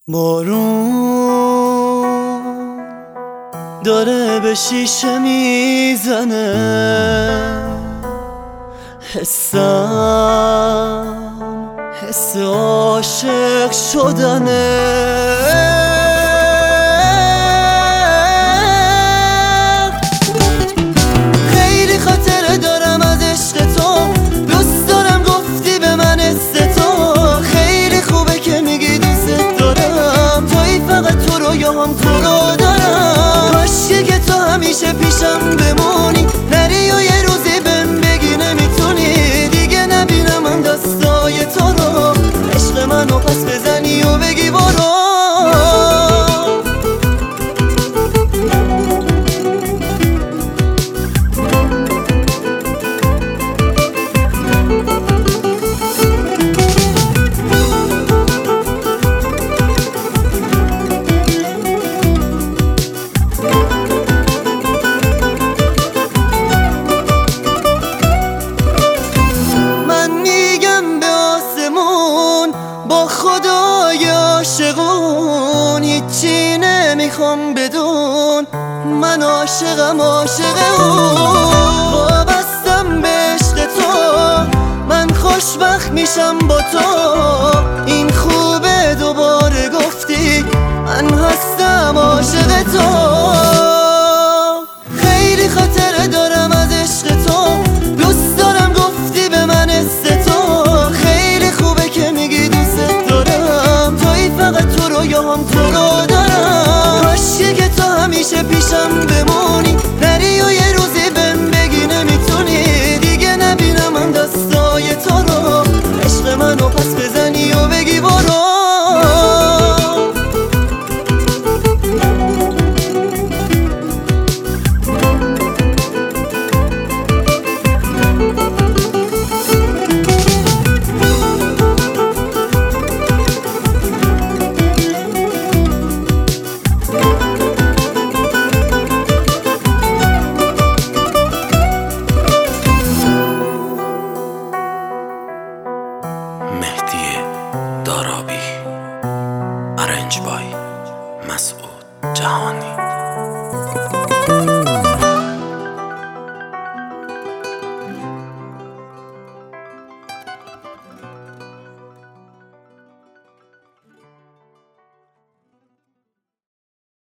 بارون داره به شیشه میزنه، حس عاشق شدنه. خیلی خاطره دارم از عشق تو، دوست دارم گفتی به من حس تو. خیلی خوبه که میگی دوست دارم، توی فقط تو رویاهم تو رو دارم. کاشکی که تو همیشه پیشم بمونی، نری و یه روزی بهم بگی نمیتونی دیگه نبینم من دستای تو رو. عشق منو پس بزنی و بگی برو. با خدای عاشقون هیچی نمیخوام بدون، من عاشقم عاشق اون. وابستم به عشق تو، من خوشبخت میشم با تو. این خوبه دوباره گفتی من هستم عاشق تو. خیلی خاطره دارم از عشق تو، دوست دارم گفتی به من حس تو. خیلی خوبه که میگی فقط تو رویاهم تو رو دارم. کاشکی که تو همیشه پیشم بمون،